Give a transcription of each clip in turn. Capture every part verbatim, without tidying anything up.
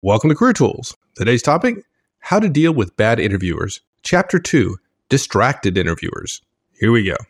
Welcome to Career Tools. Today's topic, how to deal with bad interviewers. Chapter two, distracted interviewers. Here we go.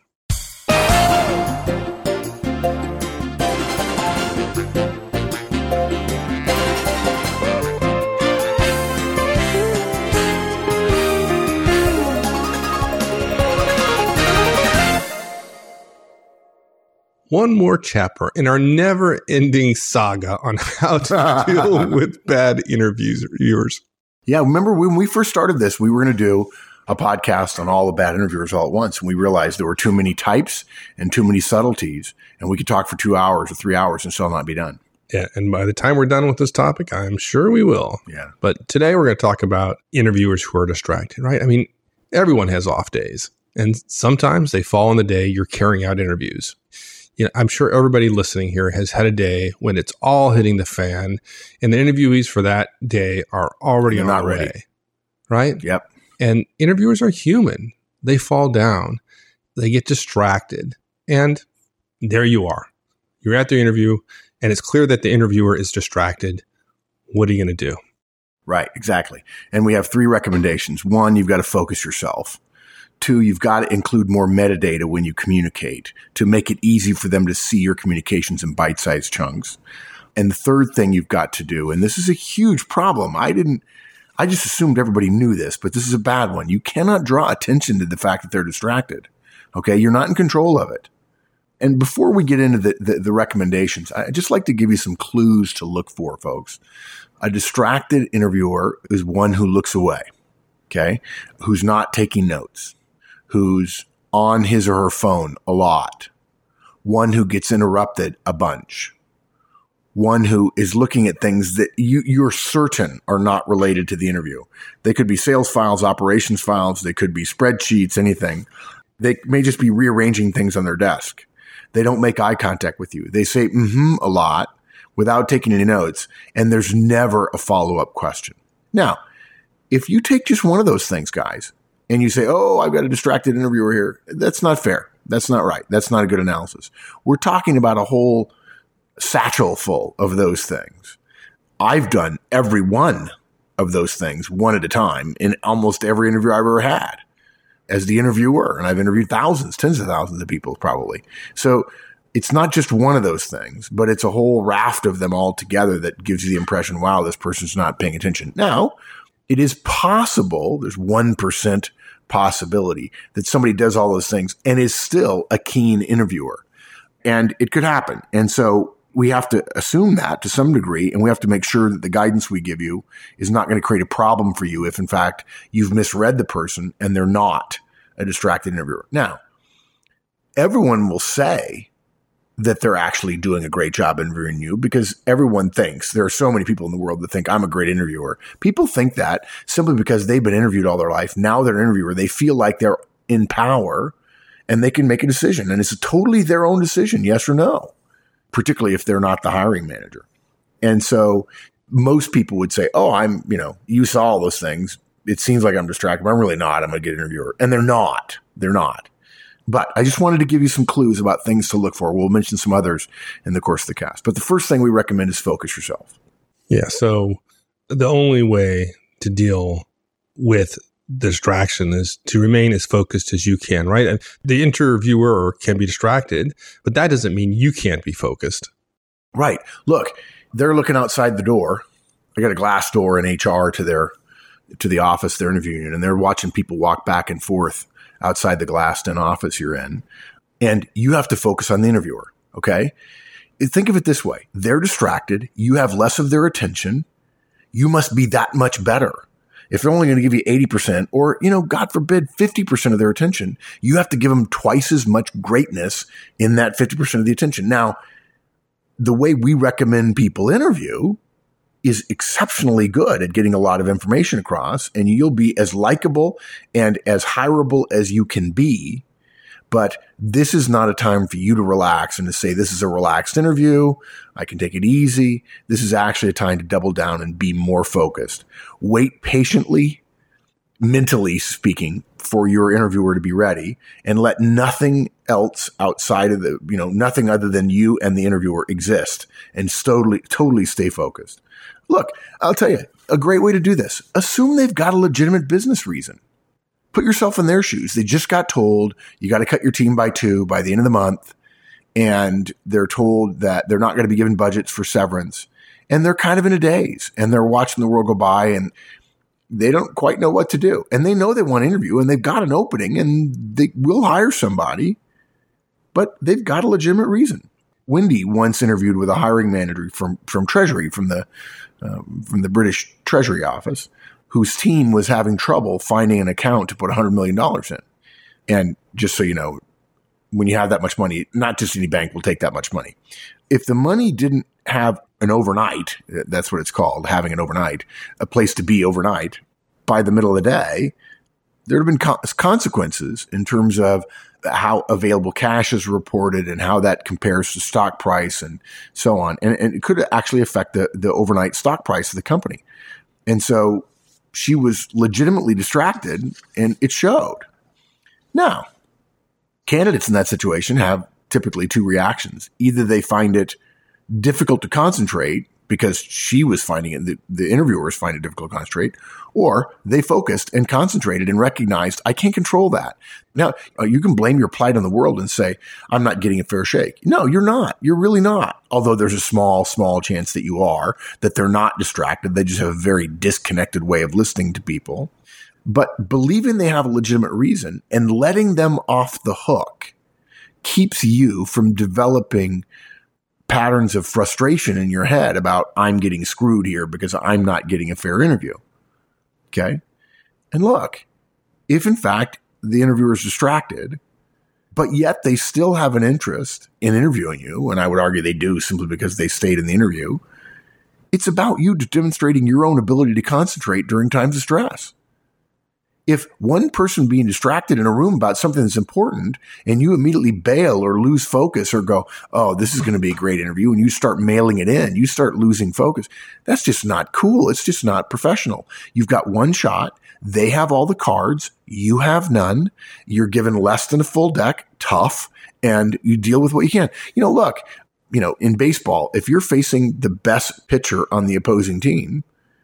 One more chapter in our never-ending saga on how to deal with bad interviewers. Yeah, remember when we first started this, we were going to do a podcast on all the bad interviewers all at once, and we realized there were too many types and too many subtleties, and we could talk for two hours or three hours and still not be done. Yeah, and by the time we're done with this topic, I'm sure we will. Yeah. But today we're going to talk about interviewers who are distracted, right? I mean, everyone has off days, and sometimes they fall on the day you're carrying out interviews. You know, I'm sure everybody listening here has had a day when it's all hitting the fan and the interviewees for that day are already on their way, right? Yep. And interviewers are human. They fall down. They get distracted. And there you are. You're at the interview and it's clear that the interviewer is distracted. What are you going to do? Right, exactly. And we have three recommendations. One, you've got to focus yourself. Two, you've got to include more metadata when you communicate to make it easy for them to see your communications in bite-sized chunks. And the third thing you've got to do, and this is a huge problem. I didn't, I just assumed everybody knew this, but this is a bad one. You cannot draw attention to the fact that they're distracted. Okay. You're not in control of it. And before we get into the, the, the recommendations, I'd just like to give you some clues to look for, folks. A distracted interviewer is one who looks away. Okay. Who's not taking notes. Who's on his or her phone a lot, one who gets interrupted a bunch, one who is looking at things that you, you're certain are not related to the interview. They could be sales files, operations files. They could be spreadsheets, anything. They may just be rearranging things on their desk. They don't make eye contact with you. They say mm-hmm a lot without taking any notes, and there's never a follow-up question. Now, if you take just one of those things, guys, and you say, oh, I've got a distracted interviewer here. That's not fair. That's not right. That's not a good analysis. We're talking about a whole satchel full of those things. I've done every one of those things one at a time in almost every interview I've ever had as the interviewer. And I've interviewed thousands, tens of thousands of people probably. So it's not just one of those things, but it's a whole raft of them all together that gives you the impression, wow, this person's not paying attention. Now, it is possible, there's one percent possibility that somebody does all those things and is still a keen interviewer. And it could happen. And so we have to assume that to some degree, and we have to make sure that the guidance we give you is not going to create a problem for you if, in fact, you've misread the person and they're not a distracted interviewer. Now, everyone will say that they're actually doing a great job interviewing you because everyone thinks, there are so many people in the world that think I'm a great interviewer. People think that simply because they've been interviewed all their life. Now they're an interviewer. They feel like they're in power and they can make a decision. And it's totally their own decision, yes or no, particularly if they're not the hiring manager. And so most people would say, oh, I'm, you know, you saw all those things. It seems like I'm distracted, but I'm really not. I'm a good interviewer. And they're not. They're not. But I just wanted to give you some clues about things to look for. We'll mention some others in the course of the cast. But the first thing we recommend is focus yourself. Yeah. So the only way to deal with distraction is to remain as focused as you can, right? And the interviewer can be distracted, but that doesn't mean you can't be focused. Right. Look, they're looking outside the door. They got a glass door in H R to their to the office they're interviewing in, and they're watching people walk back and forth outside the glassed-in office you're in, and you have to focus on the interviewer, okay? Think of it this way. They're distracted. You have less of their attention. You must be that much better. If they're only going to give you eighty percent or, you know, God forbid, fifty percent of their attention, you have to give them twice as much greatness in that fifty percent of the attention. Now, the way we recommend people interview is exceptionally good at getting a lot of information across, and you'll be as likable and as hireable as you can be. But this is not a time for you to relax and to say, this is a relaxed interview. I can take it easy. This is actually a time to double down and be more focused. Wait patiently, mentally speaking, for your interviewer to be ready, and let nothing else outside of the, you know, nothing other than you and the interviewer exist, and totally, totally stay focused. Look, I'll tell you, a great way to do this. Assume they've got a legitimate business reason. Put yourself in their shoes. They just got told you got to cut your team by two by the end of the month. And they're told that they're not going to be given budgets for severance. And they're kind of in a daze. And they're watching the world go by and they don't quite know what to do. And they know they want to interview and they've got an opening and they will hire somebody. But they've got a legitimate reason. Wendy once interviewed with a hiring manager from, from Treasury, from the um, from the British Treasury Office, whose team was having trouble finding an account to put one hundred million dollars in. And just so you know, when you have that much money, not just any bank will take that much money. If the money didn't have an overnight, that's what it's called, having an overnight, a place to be overnight, by the middle of the day, there would have been co- consequences in terms of how available cash is reported and how that compares to stock price and so on. And, and it could actually affect the, the overnight stock price of the company. And so she was legitimately distracted and it showed. Now, candidates in that situation have typically two reactions. Either they find it difficult to concentrate because she was finding it, the, the interviewers find it difficult to concentrate, or they focused and concentrated and recognized, I can't control that. Now, uh, you can blame your plight on the world and say, I'm not getting a fair shake. No, you're not. You're really not. Although there's a small, small chance that you are, that they're not distracted. They just have a very disconnected way of listening to people. But believing they have a legitimate reason and letting them off the hook keeps you from developing patterns of frustration in your head about I'm getting screwed here because I'm not getting a fair interview. Okay. And look, if in fact the interviewer is distracted, but yet they still have an interest in interviewing you, and I would argue they do simply because they stayed in the interview, it's about you demonstrating your own ability to concentrate during times of stress. If one person being distracted in a room about something that's important and you immediately bail or lose focus or go, oh, this is going to be a great interview, and you start mailing it in, you start losing focus. That's just not cool. It's just not professional. You've got one shot. They have all the cards. You have none. You're given less than a full deck, tough, and you deal with what you can. You know, look, you know, in baseball, if you're facing the best pitcher on the opposing team,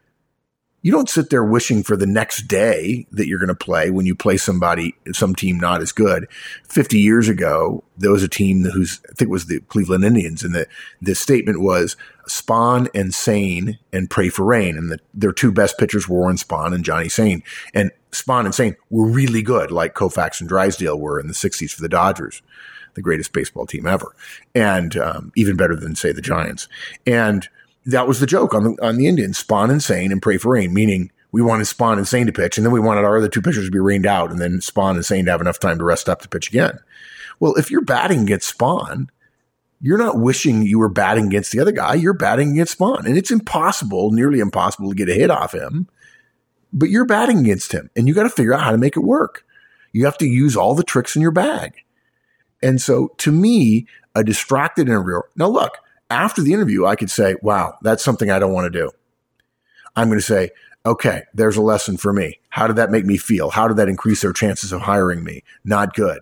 you don't sit there wishing for the next day that you're going to play when you play somebody, some team not as good. fifty years ago, there was a team who's, I think it was the Cleveland Indians, and the, the statement was Spahn and Sain and pray for rain. And the, their two best pitchers were Warren Spahn and Johnny Sain. And Spahn and Sain were really good, like Koufax and Drysdale were in the sixties for the Dodgers, the greatest baseball team ever. And um, even better than, say, the Giants. And that was the joke on the, on the Indians, Spahn and Sain and pray for rain, meaning we wanted Spahn and Sain to pitch, and then we wanted our other two pitchers to be rained out, and then Spahn and Sain to have enough time to rest up to pitch again. Well, if you're batting against Spahn, you're not wishing you were batting against the other guy. You're batting against Spahn, and it's impossible, nearly impossible to get a hit off him, but you're batting against him, and you got to figure out how to make it work. You have to use all the tricks in your bag. And so to me, a distracted interviewer, now look, after the interview, I could say, wow, that's something I don't want to do. I'm going to say, okay, there's a lesson for me. How did that make me feel? How did that increase their chances of hiring me? Not good.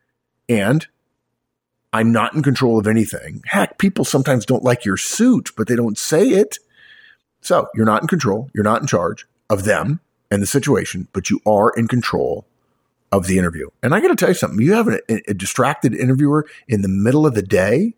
And I'm not in control of anything. Heck, people sometimes don't like your suit, but they don't say it. So you're not in control. You're not in charge of them and the situation, but you are in control of the interview. And I got to tell you something. You have a, a distracted interviewer in the middle of the day,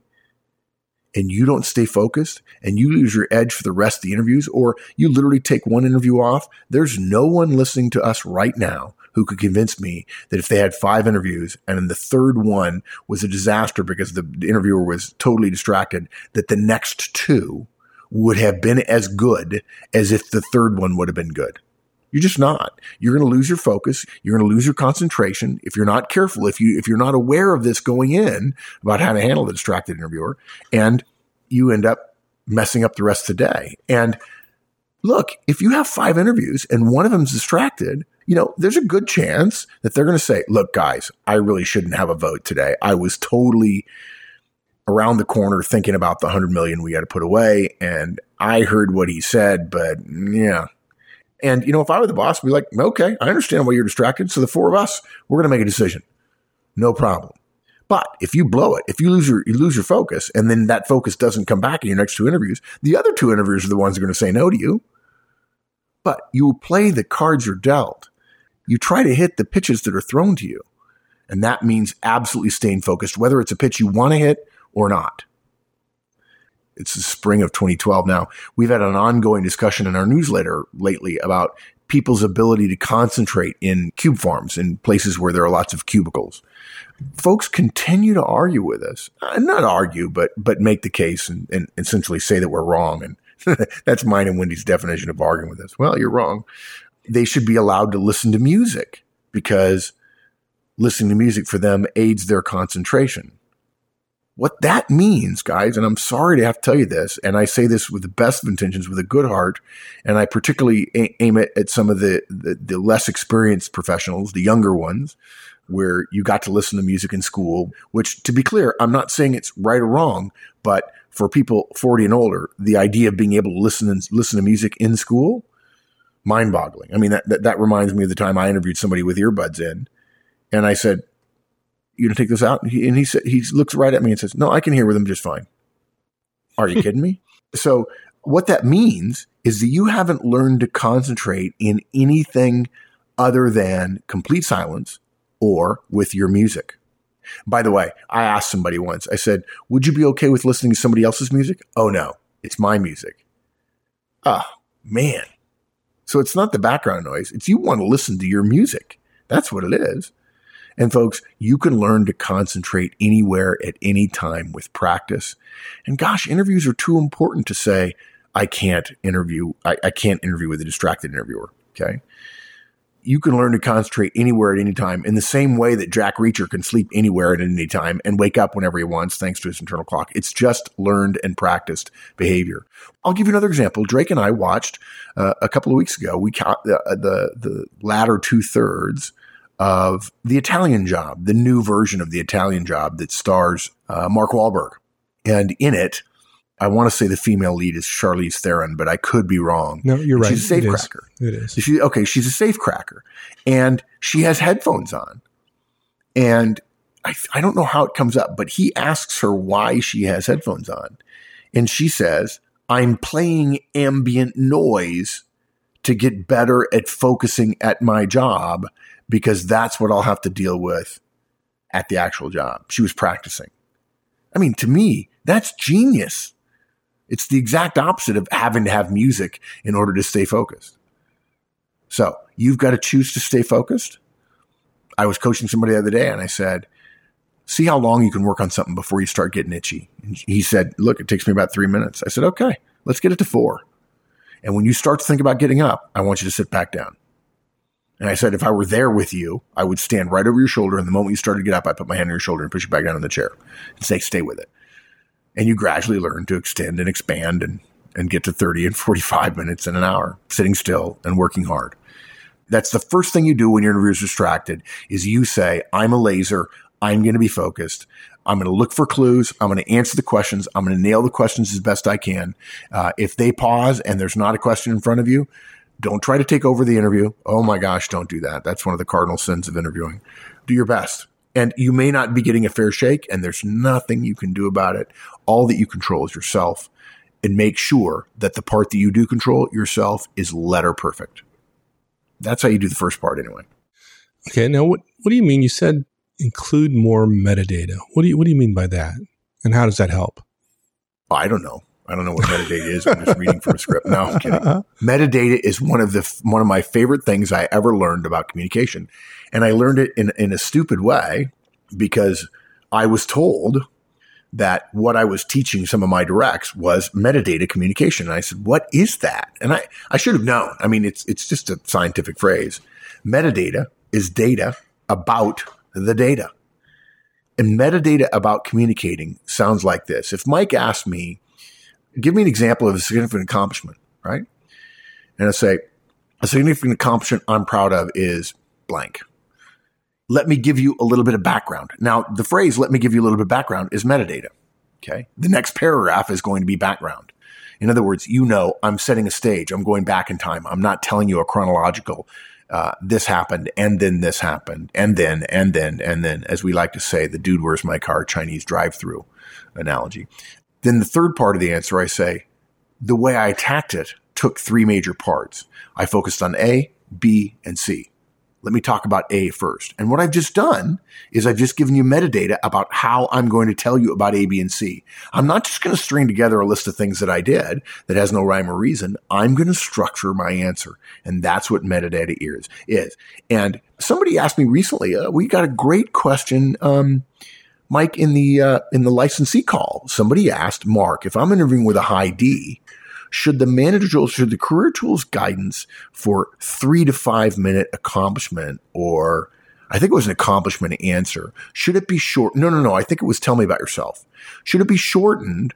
and you don't stay focused and you lose your edge for the rest of the interviews, or you literally take one interview off, there's no one listening to us right now who could convince me that if they had five interviews and then the third one was a disaster because the interviewer was totally distracted, that the next two would have been as good as if the third one would have been good. You're just not. You're going to lose your focus. You're going to lose your concentration. If you're not careful, if you, if you're not aware of this going in about how to handle the distracted interviewer, and you end up messing up the rest of the day. And look, if you have five interviews and one of them's distracted, you know, there's a good chance that they're going to say, look, guys, I really shouldn't have a vote today. I was totally around the corner thinking about the hundred million we got to put away. And I heard what he said, but yeah. And, you know, if I were the boss, I'd be like, okay, I understand why you're distracted. So the four of us, we're going to make a decision. No problem. But if you blow it, if you lose your, you lose your focus, and then that focus doesn't come back in your next two interviews, the other two interviews are the ones that are going to say no to you. But you play the cards you're dealt. You try to hit the pitches that are thrown to you. And that means absolutely staying focused, whether it's a pitch you want to hit or not. It's the spring of twenty twelve now. We've had an ongoing discussion in our newsletter lately about people's ability to concentrate in cube farms, in places where there are lots of cubicles. Folks continue to argue with us, uh, not argue, but but make the case and, and essentially say that we're wrong. And that's mine and Wendy's definition of arguing with us. Well, you're wrong. They should be allowed to listen to music because listening to music for them aids their concentration. What that means, guys, and I'm sorry to have to tell you this, and I say this with the best of intentions, with a good heart, and I particularly a- aim it at some of the, the, the less experienced professionals, the younger ones, where you got to listen to music in school, which, to be clear, I'm not saying it's right or wrong, but for people forty and older, the idea of being able to listen and listen to music in school, mind-boggling. I mean, that, that, that reminds me of the time I interviewed somebody with earbuds in, and I said, "You gonna take this out?" And he, and he said, he looks right at me and says, "No, I can hear with them just fine." Are you kidding me? So what that means is that you haven't learned to concentrate in anything other than complete silence or with your music. By the way, I asked somebody once, I said, "Would you be okay with listening to somebody else's music?" "Oh no, it's my music." Oh man. So it's not the background noise. It's you want to listen to your music. That's what it is. And folks, you can learn to concentrate anywhere at any time with practice. And gosh, interviews are too important to say, I can't interview. I, I can't interview with a distracted interviewer. Okay. You can learn to concentrate anywhere at any time in the same way that Jack Reacher can sleep anywhere at any time and wake up whenever he wants, thanks to his internal clock. It's just learned and practiced behavior. I'll give you another example. Drake and I watched uh, a couple of weeks ago, we caught the, the, the latter two thirds of The Italian Job, the new version of The Italian Job that stars uh, Mark Wahlberg. And in it, I want to say the female lead is Charlize Theron, but I could be wrong. No, you're right. She's a safecracker. It is. It is. She, okay, she's a safecracker. And she has headphones on. And I, I don't know how it comes up, but he asks her why she has headphones on. And she says, "I'm playing ambient noise to get better at focusing at my job, because that's what I'll have to deal with at the actual job." She was practicing. I mean, to me, that's genius. It's the exact opposite of having to have music in order to stay focused. So you've got to choose to stay focused. I was coaching somebody the other day and I said, "See how long you can work on something before you start getting itchy." And he said, "Look, it takes me about three minutes. I said, "Okay, let's get it to four. And when you start to think about getting up, I want you to sit back down." And I said, if I were there with you, I would stand right over your shoulder. And the moment you started to get up, I put my hand on your shoulder and push you back down in the chair and say, "Stay with it." And you gradually learn to extend and expand and, and get to thirty and forty-five minutes and an hour, sitting still and working hard. That's the first thing you do when your interviewer is distracted, is you say, "I'm a laser. I'm going to be focused. I'm going to look for clues. I'm going to answer the questions. I'm going to nail the questions as best I can. Uh, if they pause and there's not a question in front of you, don't try to take over the interview. Oh my gosh, don't do that. That's one of the cardinal sins of interviewing. Do your best. And you may not be getting a fair shake, and there's nothing you can do about it. All that you control is yourself. And make sure that the part that you do control, yourself, is letter perfect. That's how you do the first part anyway. Okay, now what, what do you mean? You said include more metadata. What do you what do you mean by that? And how does that help? I don't know. I don't know what metadata is. I'm just reading from a script. No, I'm kidding. Metadata is one of the one of my favorite things I ever learned about communication. And I learned it in, in a stupid way because I was told that what I was teaching some of my directs was metadata communication. And I said, "What is that?" And I, I should have known. I mean, it's it's just a scientific phrase. Metadata is data about the data. And metadata about communicating sounds like this. If Mike asked me, "Give me an example of a significant accomplishment," right? And I say, "A significant accomplishment I'm proud of is blank. Let me give you a little bit of background." Now, the phrase, "let me give you a little bit of background," is metadata. Okay. The next paragraph is going to be background. In other words, you know, I'm setting a stage. I'm going back in time. I'm not telling you a chronological uh, this happened, and then this happened, and then, and then, and then, as we like to say, the dude, where's my car, Chinese drive-through analogy. Then the third part of the answer, I say, the way I attacked it took three major parts. I focused on A, B, and C. Let me talk about A first. And what I've just done is I've just given you metadata about how I'm going to tell you about A, B, and C. I'm not just going to string together a list of things that I did that has no rhyme or reason. I'm going to structure my answer. And that's what metadata is. is. And somebody asked me recently, uh, we got a great question, um, Mike, in the, uh, in the licensee call. Somebody asked, Mark, if I'm interviewing with a high D, should the manager tools, should the career tools guidance for three to five minute accomplishment, or I think it was an accomplishment answer, should it be short? No, no, no. I think it was tell me about yourself. Should it be shortened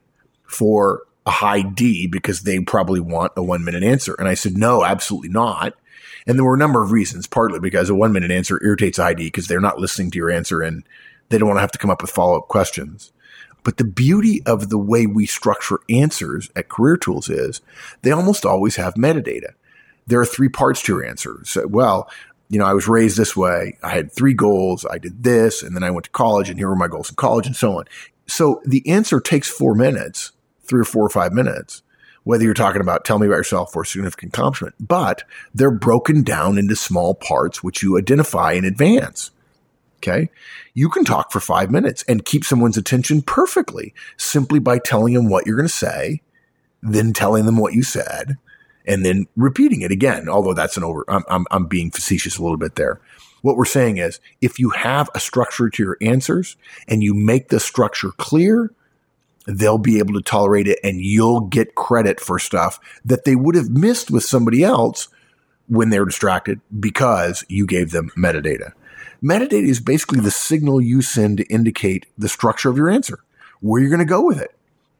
for a high D because they probably want a one minute answer? And I said, no, absolutely not. And there were a number of reasons, partly because a one minute answer irritates I D because they're not listening to your answer and they don't want to have to come up with follow up questions. But the beauty of the way we structure answers at Career Tools is they almost always have metadata. There are three parts to your answer. So, well, you know, I was raised this way. I had three goals. I did this, and then I went to college, and here were my goals in college, and so on. So the answer takes four minutes, three or four or five minutes, whether you're talking about tell me about yourself or significant accomplishment. But they're broken down into small parts, which you identify in advance. Okay. You can talk for five minutes and keep someone's attention perfectly simply by telling them what you're going to say, then telling them what you said, and then repeating it again. Although that's an over, I'm, I'm, I'm being facetious a little bit there. What we're saying is if you have a structure to your answers and you make the structure clear, they'll be able to tolerate it and you'll get credit for stuff that they would have missed with somebody else when they're distracted because you gave them metadata. Metadata is basically the signal you send to indicate the structure of your answer, where you're going to go with it.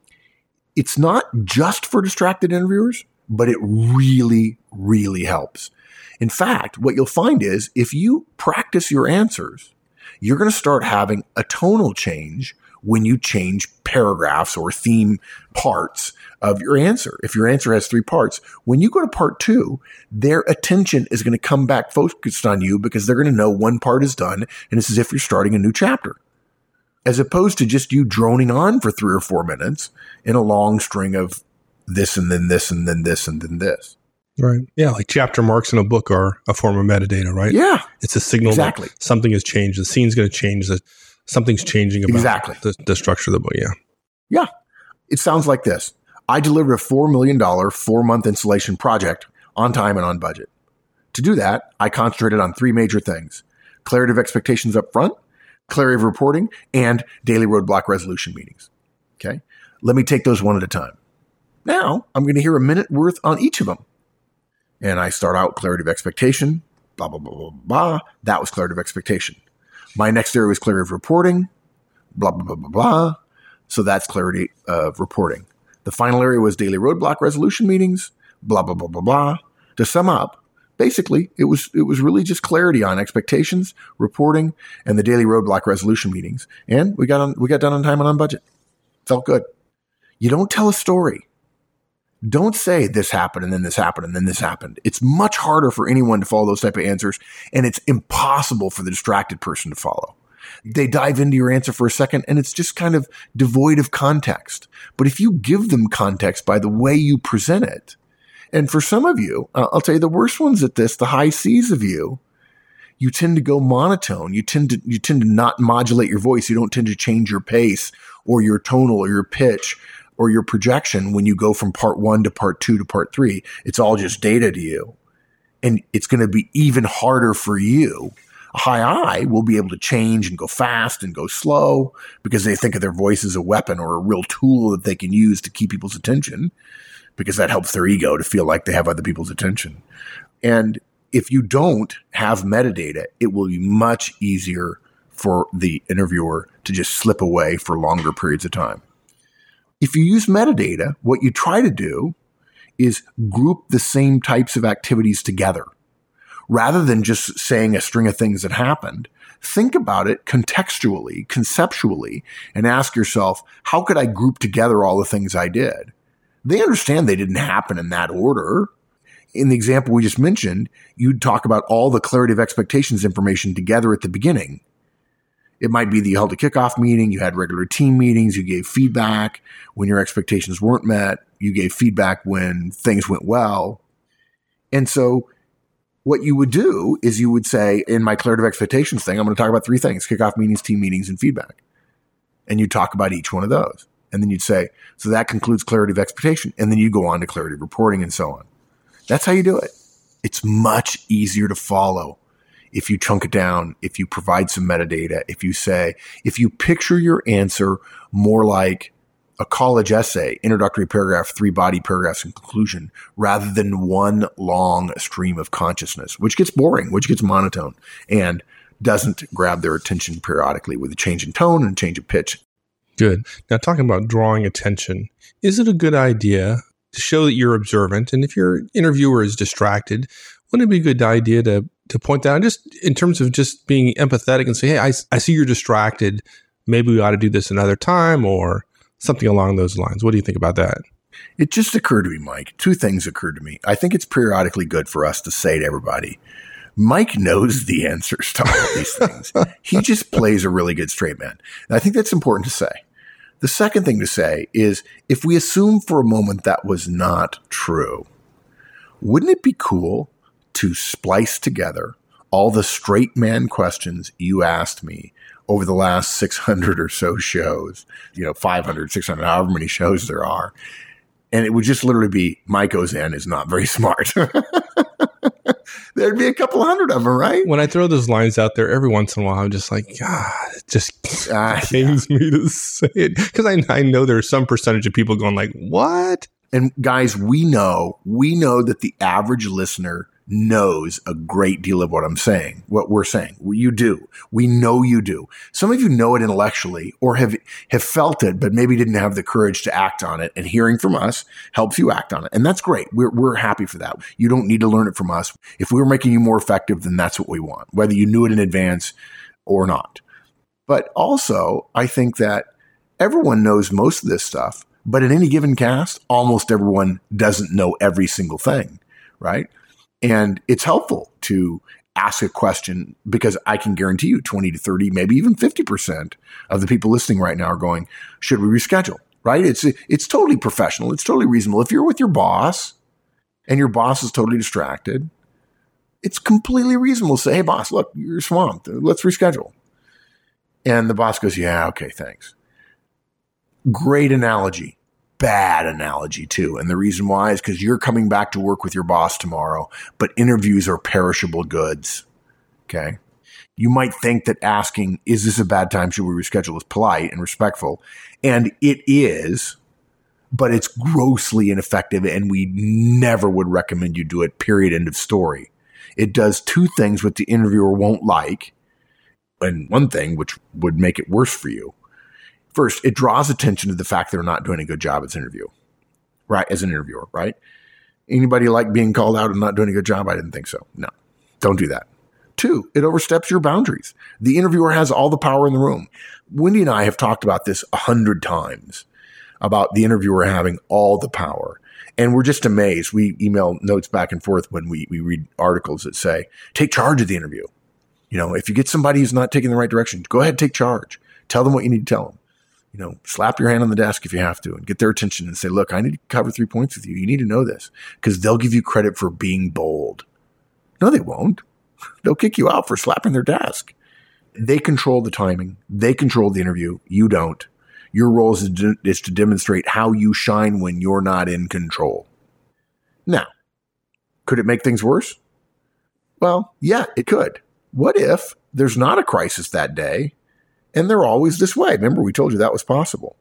It's not just for distracted interviewers, but it really, really helps. In fact, what you'll find is if you practice your answers, you're going to start having a tonal change when you change paragraphs or theme parts of your answer. If your answer has three parts, when you go to part two, their attention is going to come back focused on you because they're going to know one part is done and it's as if you're starting a new chapter. As opposed to just you droning on for three or four minutes in a long string of this and then this and then this and then this. Right. Yeah. Like chapter marks in a book are a form of metadata, right? Yeah. It's a signal exactly. that something has changed. The scene's going to change. The, something's changing about exactly. the, the structure of the book. Yeah. Yeah. It sounds like this. I delivered a four million dollars four-month installation project on time and on budget. To do that, I concentrated on three major things: clarity of expectations up front, clarity of reporting, and daily roadblock resolution meetings. Okay? Let me take those one at a time. Now, I'm going to hear a minute worth on each of them. And I start out clarity of expectation, blah, blah, blah, blah, blah. That was clarity of expectation. My next area was clarity of reporting, blah, blah, blah, blah, blah. So that's clarity of reporting. The final area was daily roadblock resolution meetings, blah, blah, blah, blah, blah. To sum up, basically, it was it was really just clarity on expectations, reporting, and the daily roadblock resolution meetings. And we got on we got done on time and on budget. Felt good. You don't tell a story. Don't say this happened and then this happened and then this happened. It's much harder for anyone to follow those type of answers, and it's impossible for the distracted person to follow. They dive into your answer for a second and it's just kind of devoid of context. But if you give them context by the way you present it, and for some of you, uh, I'll tell you the worst ones at this, the high C's of you, you tend to go monotone. You tend to, you tend to not modulate your voice. You don't tend to change your pace or your tonal or your pitch or your projection when you go from part one to part two to part three. It's all just data to you. And it's going to be even harder for you. A high I will be able to change and go fast and go slow because they think of their voice as a weapon or a real tool that they can use to keep people's attention, because that helps their ego to feel like they have other people's attention. And if you don't have metadata, it will be much easier for the interviewer to just slip away for longer periods of time. If you use metadata, what you try to do is group the same types of activities together. Rather than just saying a string of things that happened, think about it contextually, conceptually, and ask yourself, how could I group together all the things I did? They understand they didn't happen in that order. in the example we just mentioned, you'd talk about all the clarity of expectations information together at the beginning. It might be that you held a kickoff meeting, you had regular team meetings, you gave feedback when your expectations weren't met, you gave feedback when things went well. And so what you would do is you would say, in my clarity of expectations thing, I'm going to talk about three things: kickoff meetings, team meetings, and feedback. And you talk about each one of those. And then you'd say, so that concludes clarity of expectation. And then you go on to clarity of reporting and so on. That's how you do it. It's much easier to follow if you chunk it down, if you provide some metadata, if you say, if you picture your answer more like a college essay, introductory paragraph, three body paragraphs in conclusion, rather than one long stream of consciousness, which gets boring, which gets monotone, and doesn't grab their attention periodically with a change in tone and change of pitch. Good. Now, talking about drawing attention, is it a good idea to show that you're observant? And if your interviewer is distracted, wouldn't it be a good idea to to point that out, just in terms of just being empathetic and say, hey, I, I see you're distracted. Maybe we ought to do this another time, or something along those lines. What do you think about that? It just occurred to me, Mike. Two things occurred to me. I think it's periodically good for us to say to everybody, Mike knows the answers to all of these things. He just plays a really good straight man. And I think that's important to say. The second thing to say is, if we assume for a moment that was not true, wouldn't it be cool to splice together all the straight man questions you asked me over the last six hundred or so shows, you know, five hundred, six hundred, however many shows there are. And it would just literally be, Mike Ozan is not very smart. There'd be a couple hundred of them, right? When I throw those lines out there every once in a while, I'm just like, God, it just uh, pains yeah. me to say it. Because I, I know there's some percentage of people going like, what? And guys, we know, we know that the average listener knows a great deal of what I'm saying, what we're saying. You do. We know you do. Some of you know it intellectually or have, have felt it, but maybe didn't have the courage to act on it. And hearing from us helps you act on it. And that's great. We're, we're happy for that. You don't need to learn it from us. If we were making you more effective, then that's what we want, whether you knew it in advance or not. But also, I think that everyone knows most of this stuff, but in any given cast, almost everyone doesn't know every single thing, right? And it's helpful to ask a question, because I can guarantee you twenty to thirty, maybe even fifty percent of the people listening right now are going, should we reschedule? Right? It's, it's totally professional. It's totally reasonable. If you're with your boss and your boss is totally distracted, it's completely reasonable to say, hey boss, look, you're swamped. Let's reschedule. And the boss goes, yeah, okay, thanks. Great analogy. Bad analogy too. And the reason why is because you're coming back to work with your boss tomorrow, but interviews are perishable goods. Okay. You might think that asking, is this a bad time? Should we reschedule? Is polite and respectful. And it is, but it's grossly ineffective. And we never would recommend you do it. Period. End of story. It does two things which the interviewer won't like, and one thing which would make it worse for you. First, it draws attention to the fact they're not doing a good job as an interview, right? As an interviewer, right? Anybody like being called out and not doing a good job? I didn't think so. No, don't do that. Two, it oversteps your boundaries. The interviewer has all the power in the room. Wendy and I have talked about this a hundred times, about the interviewer having all the power. And we're just amazed. We email notes back and forth when we, we read articles that say, take charge of the interview. You know, if you get somebody who's not taking the right direction, go ahead, take charge. Tell them what you need to tell them. You know, slap your hand on the desk if you have to and get their attention and say, look, I need to cover three points with you. You need to know this, because they'll give you credit for being bold. No, they won't. They'll kick you out for slapping their desk. They control the timing. They control the interview. You don't. Your role is to, is to demonstrate how you shine when you're not in control. Now, could it make things worse? Well, yeah, it could. What if there's not a crisis that day? And they're always this way. Remember, we told you that was possible.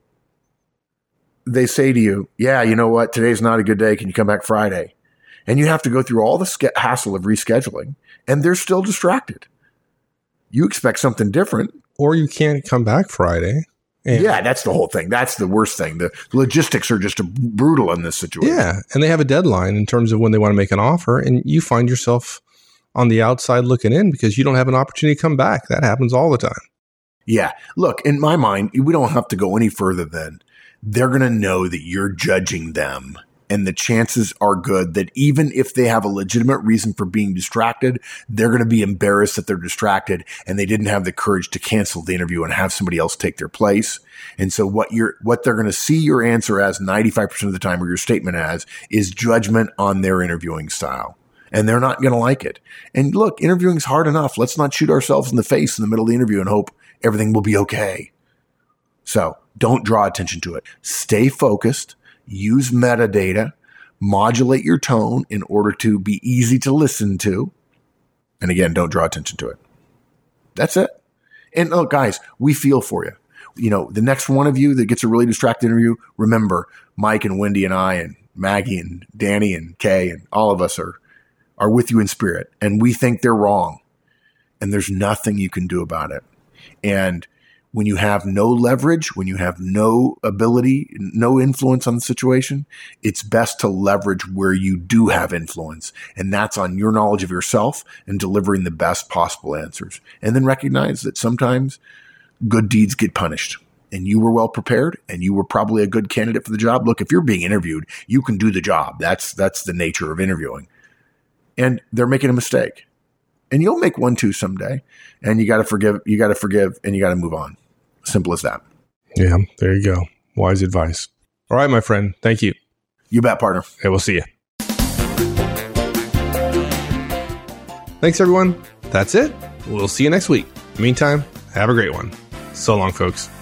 They say to you, yeah, you know what? Today's not a good day. Can you come back Friday? And you have to go through all the ske- hassle of rescheduling, and they're still distracted. You expect something different. Or you can't come back Friday. And yeah, that's the whole thing. That's the worst thing. The logistics are just brutal in this situation. Yeah, and they have a deadline in terms of when they want to make an offer, and you find yourself on the outside looking in because you don't have an opportunity to come back. That happens all the time. Yeah. Look, in my mind, we don't have to go any further than they're going to know that you're judging them And the chances are good that even if they have a legitimate reason for being distracted, they're going to be embarrassed that they're distracted and they didn't have the courage to cancel the interview and have somebody else take their place. And so what you're, what they're going to see your answer as ninety-five percent of the time, or your statement as, is judgment on their interviewing style. And they're not going to like it. And look, interviewing is hard enough. Let's not shoot ourselves in the face in the middle of the interview and hope everything will be okay. So don't draw attention to it. Stay focused, use metadata, modulate your tone in order to be easy to listen to. And again, don't draw attention to it. That's it. And look, guys, we feel for you. You know, the next one of you that gets a really distracted interview, remember Mike and Wendy and I and Maggie and Danny and Kay and all of us are are with you in spirit, and we think they're wrong, and there's nothing you can do about it. And when you have no leverage, when you have no ability, no influence on the situation, it's best to leverage where you do have influence, and that's on your knowledge of yourself and delivering the best possible answers. And then recognize that sometimes good deeds get punished. And you were well prepared, and you were probably a good candidate for the job. Look, if you're being interviewed, you can do the job. That's that's the nature of interviewing. And they're making a mistake, and you'll make one too someday. And you got to forgive, you got to forgive, and you got to move on. Simple as that. Yeah, there you go. Wise advice. All right, my friend. Thank you. You bet, partner. Hey, we'll see you. Thanks, everyone. That's it. We'll see you next week. Meantime, have a great one. So long, folks.